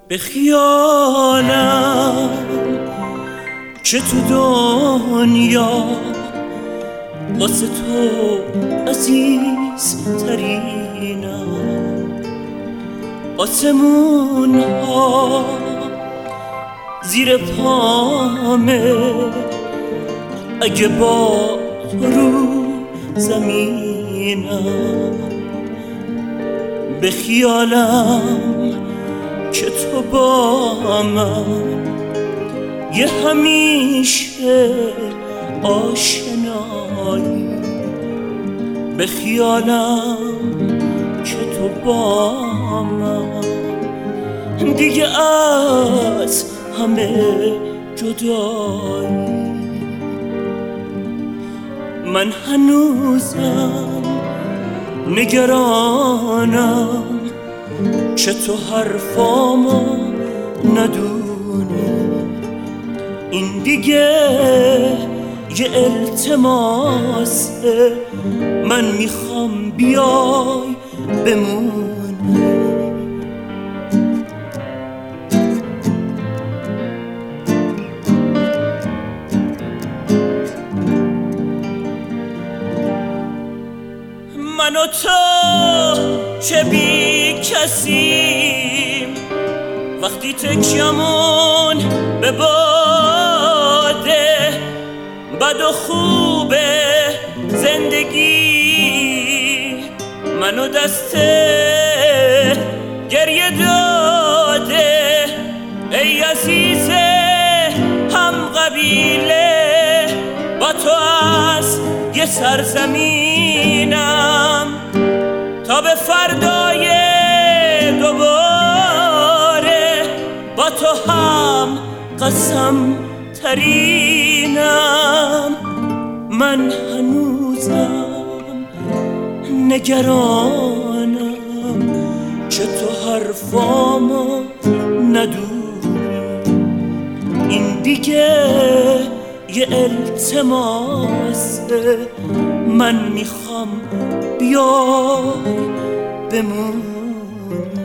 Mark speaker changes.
Speaker 1: به خیالم که تو دنیا واسه تو عزیز ترینم، آسمون ها زیر پامه اگه با تو رو زمینم. به خیالم که تو با من یه همیشه آشنایی. به خیالم که تو با من دیگه از همه جدایی. من هنوزم نگرانم که تو حرفامو ندونی. این دیگه یه التماسه، من میخوام بیای بمونی. من و تو چه بی کسیم وقتی تکیمون به باده. بد و خوبه زندگی منو دست گریه داده. ای عزیز هم قبیله، با تو از یه سرزمینم تا به فردای دوباره. با تو هم قسم ترینم. من هنوزم نگرانم که تو حرفامو ندونی. این دیگه یه التماسه، من میخوام بیای بمونی.